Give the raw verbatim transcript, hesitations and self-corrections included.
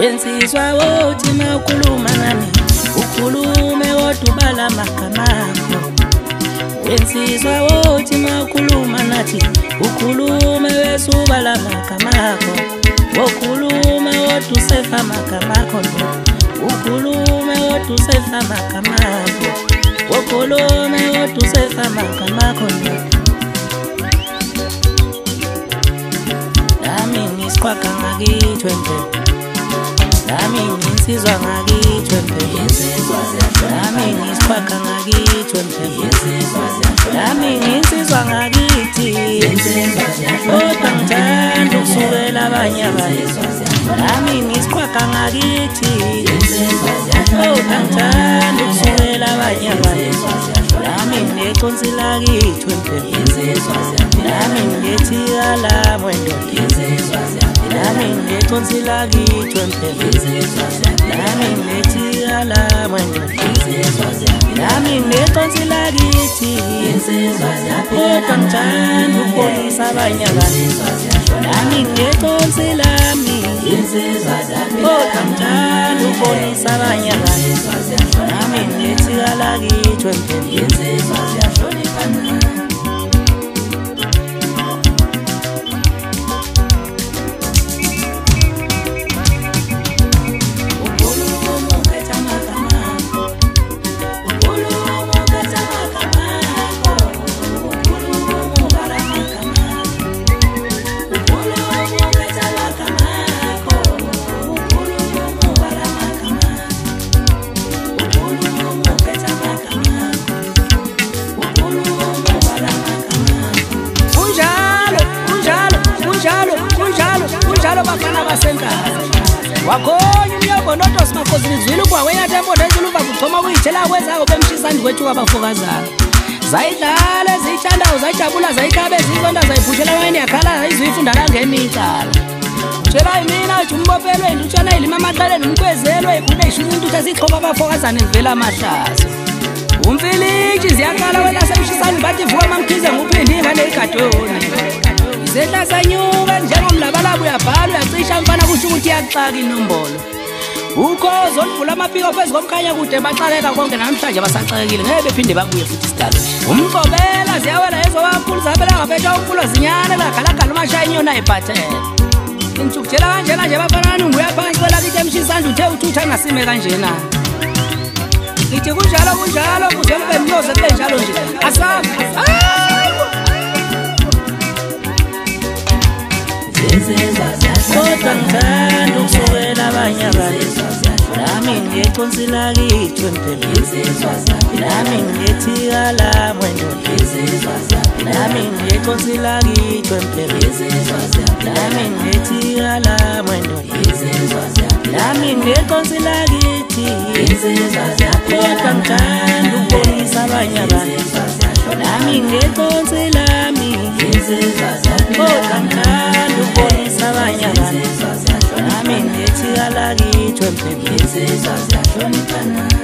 Wensizwa wothi mawukhuluma nami ukhulume kodwa ubala amagama akho. Wensizwa wothi mawukhuluma nathi ukhulume bese ubala amagama akho. Wokhulume kodwa usefa amagama akho ndo. Ukhulume kodwa usefa amagama akho. Wokhulume kodwa usefa amagama akho ndo. Nami ngisqhwaga ngakithwe mpe. Nami nginsizwa ngakithwe mpe. Nami ngisqhwaga ngakithwe mpe. Nami nginsizwa ngakithi. Kodwa ngithanda ukusukela abanye abantu. Nami ngisqhwaga ngakithi. Kodwa ngithanda ukusukela abanye abantu. Nami ngineconsi lakithwe mpe. Nami ngithika la mwendo. Nami ngineconsi lakithwe mpe. Nami ngithika la mwendo. Nami ngineconsi lakithi. Kodwa ngithanda ukubonisa abanye abantu. Nami ngineconsi lami. Kodwa ngithanda ukubonisa abanye abantu. Nami ngithika lakithwe mpe. Bafana basenkala wakhona umnyoko noTosi Makhosini zwile kwa wena tembo ndayizuluva kuthoma kuyithela kwezako bemshisani kwethu abafokazana zayidlala ziyithandayo zayijabula zayikhabe zizonda zayiphushela wena yakhala zayizifunda la ngemicala tshela imina jumbopelwe indutshana ilima amaqaleni umkwezelwe ikhule ishumi intutha sixhoba abafokazana ezivela amahlazo umfiliji ziyaqala wena semshisani bathi vuka mamkhize nguphindi ingane igadoni Zedla sanyuka njengomlabalabo uyabhala uyacisha mfana kusho ukuthi yakuxaka inombolo. Ukhozo oluvula amapiko phezu komkhanya kude baxakeka konke namhlanje basaxakekile ngeke bephinde babuye futhi isidalo. Umqobela ziyawela ezobakhulu zabela ngaphetha umfulo zinyane lagalagala umashaya inyona iphathele. Ngitshukutshela kanjena nje bafanana unguya phansi kwelakithi emshisanda uthe uthutha ngasime kanjena. Ngithi kunjalo kunjalo kuze kube mnyoze kube njalo nje. Asabe. Kodwa ngithanda ukusukela abanye abantu. Nami ngineconsi lakithwe mpe. Nami ngithika la mwendo. Nami ngineconsi lakithwe mpe. Nami ngithika la mwendo. Nami ngineconsi lakithi. Kodwa ngithanda ukubonisa abanye abantu. Nami ngineconsi lami. Kodwa ngithanda ukubonisa abanye abantu. Nami ngithika lakithwe mpe.